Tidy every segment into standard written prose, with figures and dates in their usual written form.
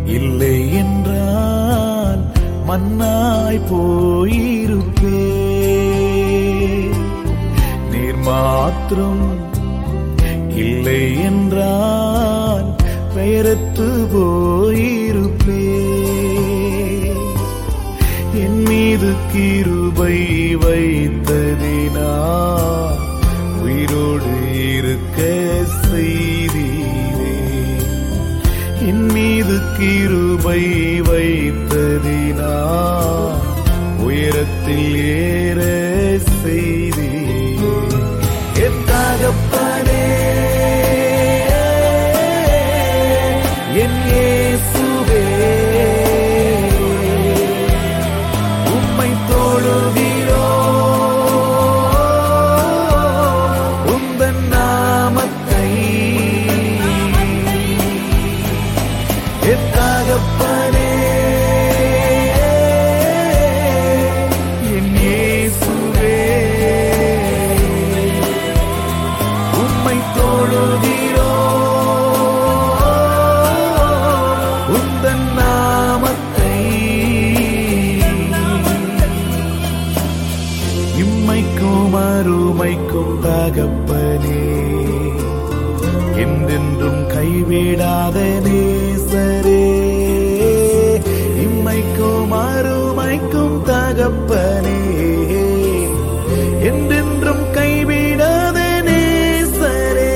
இல்லை என்றால் மண்ணாய் போயிருப்பே. நீர் மாத்திரம் இல்லை என்றால் பெயரத்து போயிருப்பே. என் மீது கிருபை வைத்ததினா உயிரோடு இருக்க செய்தீரே. என் மீது கிருபை வைத்ததினா உயரத்தில் ஏற செய்தீரே. என் தகப்பனே, என் இயேசுவே, உம்மை தொழுகிறோம், உந்தன் நாமத்தை. என் தகப்பனே, என் இயேசுவே, உம்மை தொழுகிறோம், உந்தன் நாமத்தை. இம்மைக்கும் அருமைக்கும் தகப்பனே, என்றென்றும் கைவிடாத நேசரே. இம்மைக்கும் அருமைக்கும் தகப்பனே, என்றென்றும் கைவிடாத நேசரே.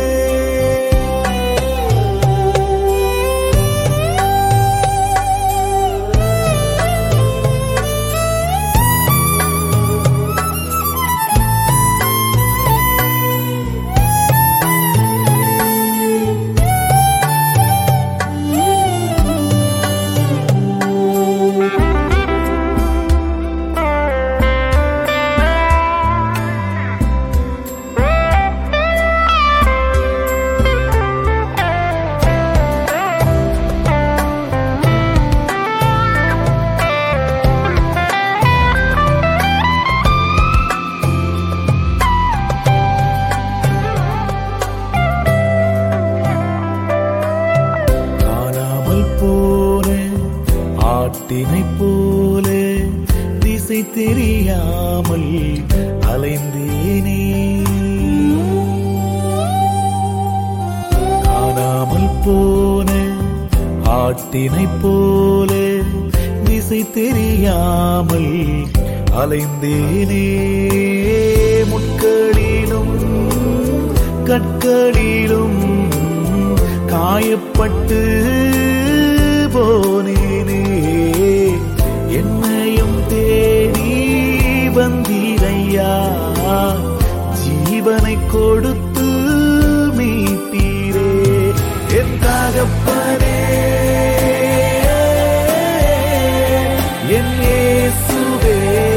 ஆட்டினை போல திசை தெரியாமல் அலைந்தேனே. காணாமல் போன ஆட்டினை போல திசை தெரியாமல் அலைந்தேனே. முட்களிலும் கற்களிலும் காயப்பட்டு போனேனே. என்னையும் தேடி வந்தீரையா, ஜீவனை கொடுத்து மீட்டீரே. என் தகப்பனே, என் இயேசுவே,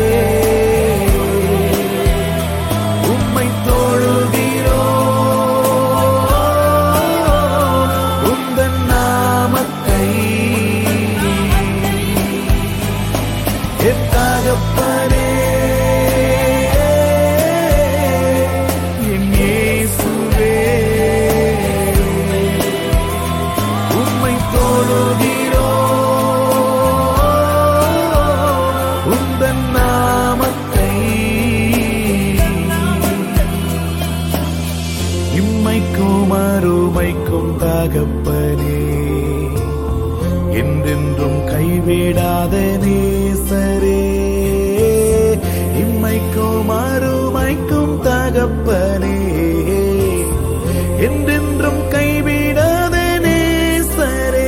உம்மை தொழுகிறோம், உந்தன் நாமத்தை. என் தகப்பனே, என் இயேசுவே, உம்மை தொழுகிறோம், உந்தன் நாமத்தை. இம்மைக்கும் அருமைக்கும் தகப்பனே, என்றென்றும் கைவிடாத நேசரே. இம்மைக்கும் அருமைக்கும் தகப்பனே, என்றென்றும் கைவிடாத நேசரே.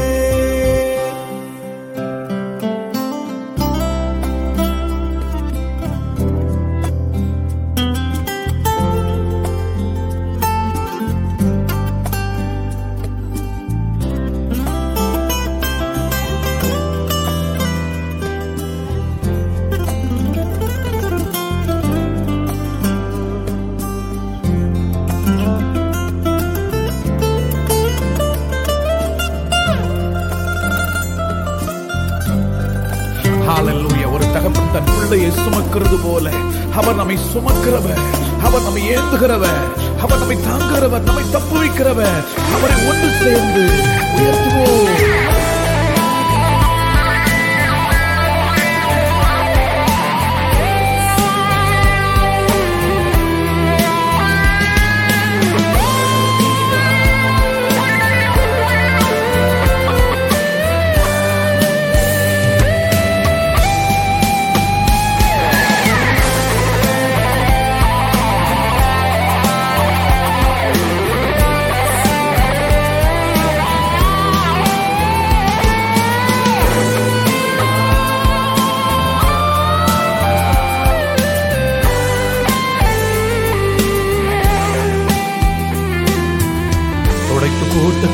ஹalleluya. ஒரு தகப்பன் தன் பிள்ளையை சுமக்கிறது போல அவர் நம்மை சுமக்கிறவர், அவர் நம்மை ஏந்துகிறவர், அவர் நம்மை தாங்குகிறவர், நம்மை தப்புவிக்கிறவர். அவரை ஒன்று சேர்ந்து உயர்த்துவோம்.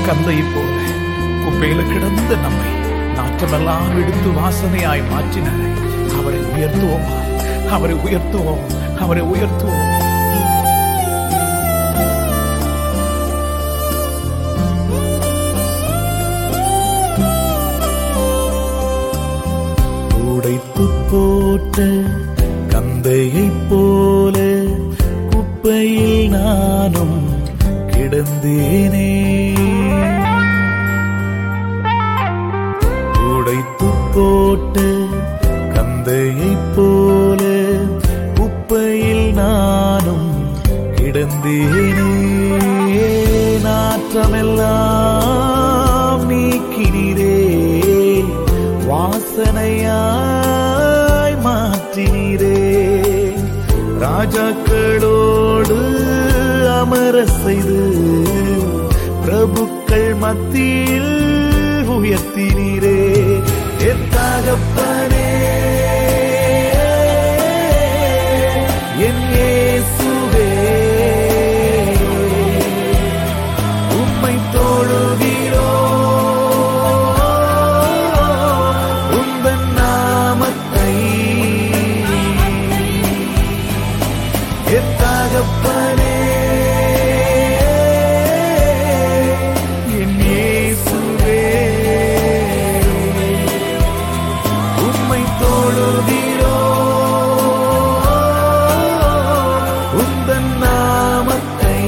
கந்தை போல குப்பையில கிடந்த நம்மை நாற்றமெல்லாம் எடுத்து வாசனையாய் மாற்றினார். அவரை உயர்த்துவோமா? அவரை உயர்த்துவோம், அவரை உயர்த்துவோம். உடைத்து போட்ட கந்தையை போல குப்பையில் நானும் கிடந்தேனே. உடைத்து போட்ட கந்தையை போல குப்பையில் நானும் கிடந்தேனே. நாற்றமெல்லாம் நீக்கினீரே, வாசனையாய் மாற்றினீரே. ராஜாக்களோடு அமர செய்து பிரபுக்கள் மத்தியில் உயர்த்தினீரே. என் தகப்பனே, என் இயேசுவே, உம்மை தொழுகிறோம், உந்தன் நாமத்தை. என் தகப்பனே, என் இயேசுவே, உம்மை தொழுகிறோம், உந்தன் நாமத்தை.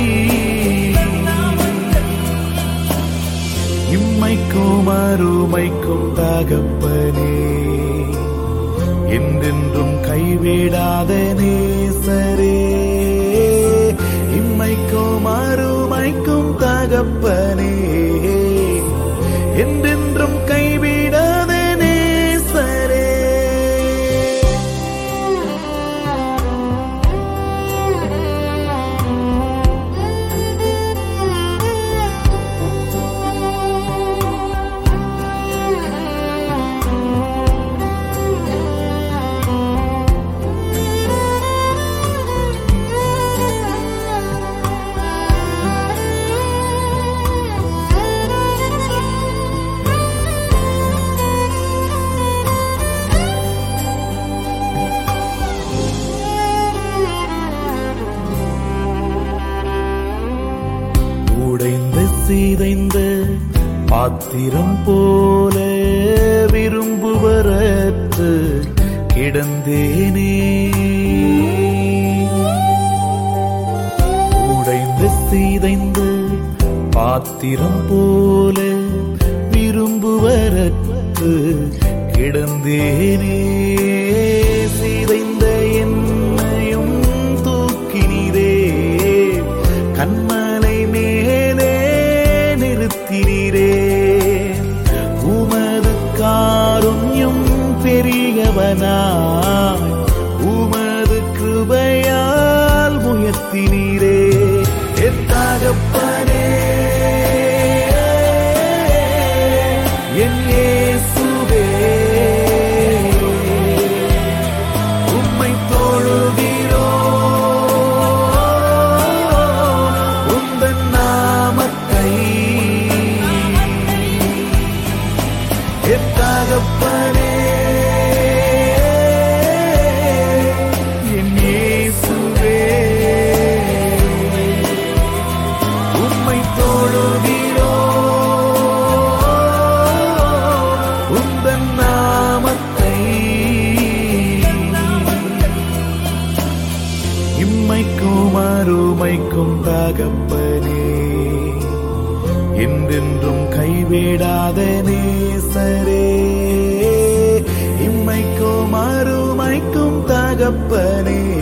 இம்மைக்கும் அருமைக்கும் தகப்பனே, என்றென்றும் கைவிடாத நேசரே. இம்மைக்கும் அருமைக்கும் தகப்பனே, என்றென்றும் கைவிடாத நேசரே. உடைந்த சிதைந்த பாத்திரம் போல விரும்புவரற்று கிடந்தேனே. உடைந்த சிதைந்த பாத்திரம் போல விரும்புவரற்று கிடந்தேனே. சிதைந்த என்னையும் தூக்கினீரே, கண்மலை மேலே நிறுத்தினீரே. உமது காருண்யம் பெரியவனாய் உமது கிருபையால் உயர்த்தினீரே. என் தகப்பனே, என் இயேசுவே, உம்மை தொழுகிறோம், உந்தன் நாமத்தை. என் தகப்பனே, என் இயேசுவே, உம்மை தொழுகிறோம், உந்தன் நாமத்தை. இம்மைக்கும் அருமைக்கும் தகப்பனே, என்றென்றும் கைவிடாத நேசரே. இம்மைக்கும் அருமைக்கும் தகப்பனே,